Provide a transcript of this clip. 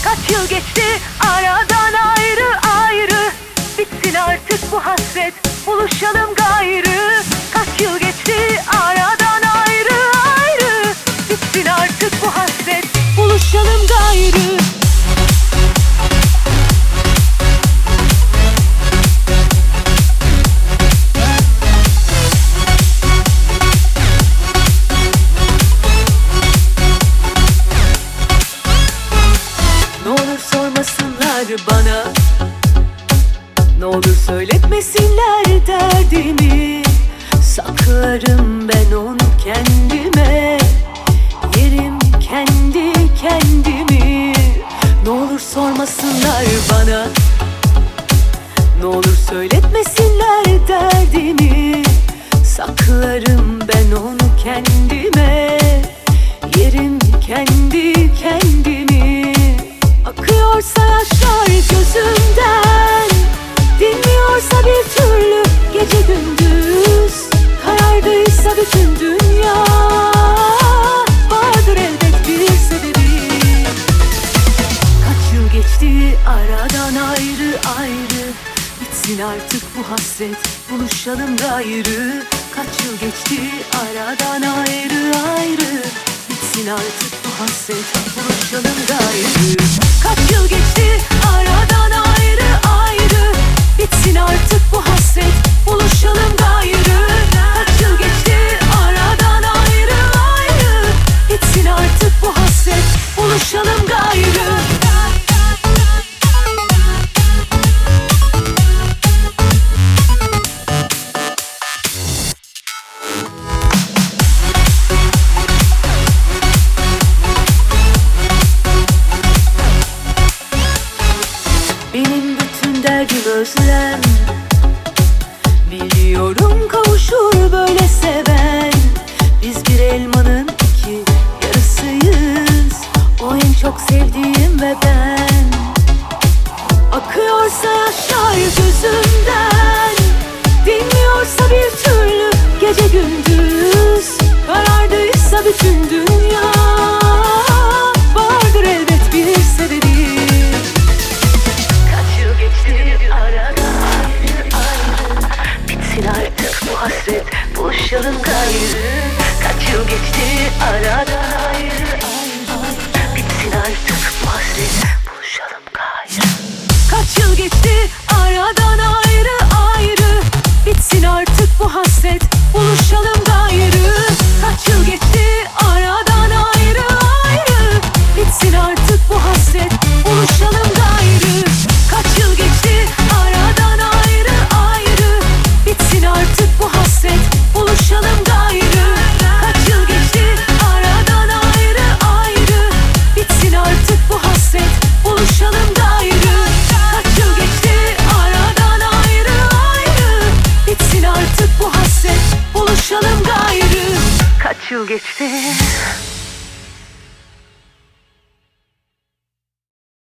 Kaç yıl geçti aradan ayrı ayrı. Bitsin artık bu hasret, buluşalım gayrı. Kaç yıl geçti aradan ayrı ayrı. Bitsin artık bu hasret, buluşalım gayrı. Ne olur sormasınlar bana, ne olur söyletmesinler derdimi. Saklarım ben onu kendime, yerim kendi kendimi. Ne olur sormasınlar bana, ne olur söyletmesinler derdimi. Saklarım ben onu kendime, yerim kendi kendimi. Akıyorsa yaşlar gözümden, dinmiyorsa bir türlü gece gündüz, karardıysa bütün dünya, vardır elbet bir sebebi. Kaç yıl geçti aradan ayrı ayrı. Bitsin artık bu hasret, buluşalım gayrı. Kaç yıl geçti aradan ayrı ayrı. Bitsin artık bu hasret, buluşalım gayrı. Kaç yıl geçti aradan ayrı ayrı. Bitsin artık bu hasret, buluşalım gayrı. Kaç yıl geçti aradan ayrı ayrı. Bitsin artık bu hasret, buluşalım gayrı. Benim bütün derdim özlem, biliyorum kavuşur böyle seven. Biz bir elmanın iki yarısıyız, o en çok sevdiğim ve ben. Akıyorsa yaşlar gözümden, dinmiyorsa bir türlü gece gündüz, karardıysa bütün dünya, vardır elbet bir sebebi. Bitsin artık bu hasret, buluşalım gayrı. Kaç yıl geçti aradan ayrı ayrı. Bitsin artık bu hasret, buluşalım gayrı. Kaç yıl geçti aradan ayrı ayrı. Bitsin artık bu hasret, buluşalım gayrı. Kaç yıl geçti aradan ayrı ayrı. Bitsin artık bu hasret, buluşalım gayrı. Kaç yıl geçti aradan ayrı ayrı. Bitsin artık bu hasret, buluşalım gayrı. Kaç yıl geçti aradan ayrı ayrı. Bitsin artık bu hasret, buluşalım gayrı. Kaç yıl geçti aradan ayrı ayrı. Bitsin artık bu hasret, buluşalım gayrı. Kaç yıl geçti?